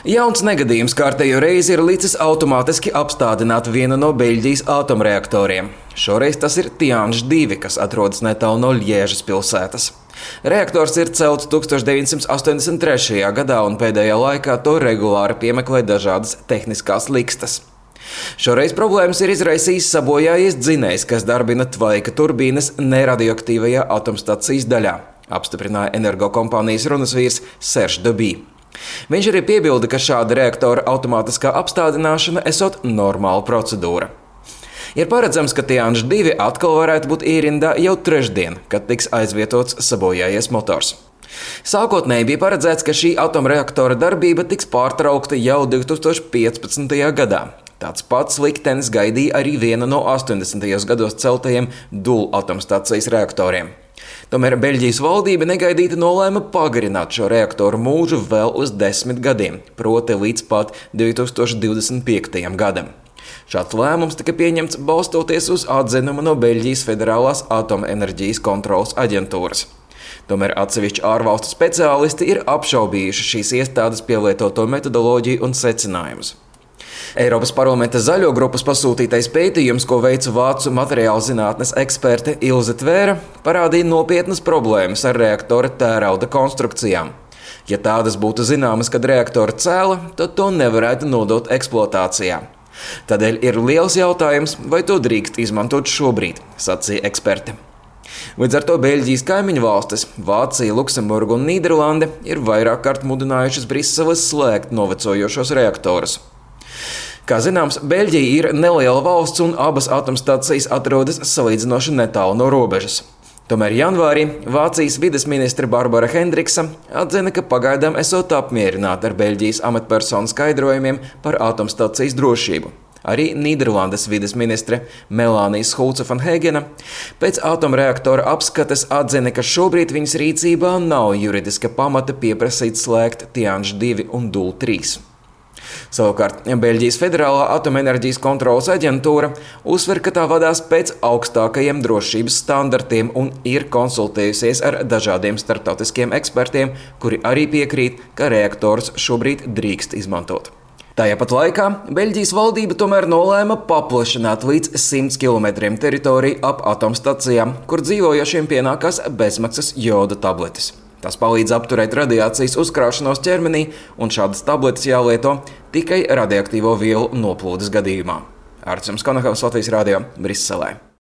Jauns negadījums kārtējo reizi ir licis automātiski apstādināt vienu no Beļģijas atomreaktoriem. Šoreiz tas ir Tihange 2, kas atrodas netālu no Ļiežas pilsētas. Reaktors ir celts 1983. gadā, un pēdējā laikā to regulāri piemeklē dažādas tehniskās likstas. Šoreiz problēmas ir izraisījis sabojājies dzinējs, kas darbina tvaika turbīnas neradioaktīvajā atomstacijas daļā, apstiprināja energokompānijas runas vīrs Serge Debī. Viņš arī piebilda, ka šāda reaktora automātiskā apstādināšana esot normāla procedūra. Ir paredzams, ka Tihange 2 atkal varētu būt ierindā jau trešdien, kad tiks aizvietots sabojājies motors. Sākotnēji bija paredzēts, ka šī atomreaktora darbība tiks pārtraukta jau 2015. gadā. Tāds pats liktenis gaidīja arī viena no 80. gados celtajiem Doel atomstacijas reaktoriem. Tomēr Beļģijas valdība negaidīti nolēma pagarināt šo reaktoru mūžu vēl uz 10 gadiem, proti līdz pat 2025. gadam. Šāds lēmums tika pieņemts balstoties uz atzinumu no Beļģijas Federālās atomenerģijas kontroles aģentūras. Tomēr atsevišķi ārvalstu speciālisti ir apšaubījuši šīs iestādes pielietoto metodoloģiju un secinājumus. Eiropas parlamenta zaļo grupas pasūtītais pētījums, ko veica vācu materiālu zinātnes eksperte Ilze Tvēra, parādīja nopietnas problēmas ar reaktora tērauda konstrukcijām. Ja tādas būtu zināmas, kad reaktora cēla, tad to nevarētu nodot eksploatācijā. Tādēļ ir liels jautājums, vai to drīkst izmantot šobrīd, sacīja eksperte. Līdz ar to Beļģijas kaimiņu valstis – Vācija, Luksemburga un Nīderlande – ir vairāk kārt mudinājušas Briseles slēgt novecojošos reaktorus. Kā zināms, Beļģija ir neliela valsts un abas atomstacijas atrodas salīdzinoši netālu no robežas. Tomēr janvārī Vācijas vides ministre Barbara Hendriksa atzina, ka pagaidām esot apmierināta ar Beļģijas amatpersonu skaidrojumiem par atomstacijas drošību. Arī Nīderlandes vides ministre Melānija Schulze van Hegena pēc atomreaktora apskates atzina, ka šobrīd viņas rīcībā nav juridiska pamata pieprasīt slēgt Tihange 2 un Doel 3. Savukārt, Beļģijas Federālā atomenerģijas kontroles aģentūra uzsver, ka tā vadās pēc augstākajiem drošības standartiem un ir konsultējusies ar dažādiem starptautiskiem ekspertiem, kuri arī piekrīt, ka reaktors šobrīd drīkst izmantot. Tajā pat laikā Beļģijas valdība tomēr nolēma paplašināt līdz 100 km teritoriju ap atomstacijām, kur dzīvojošiem pienākās bezmaksas joda tabletes. Tas palīdz apturēt radiācijas uzkrāšanos ķermenī, un šādas tabletes jālieto tikai radioaktīvo vielu noplūdes gadījumā. Artjums Konakovs, Latvijas radio, Briselē.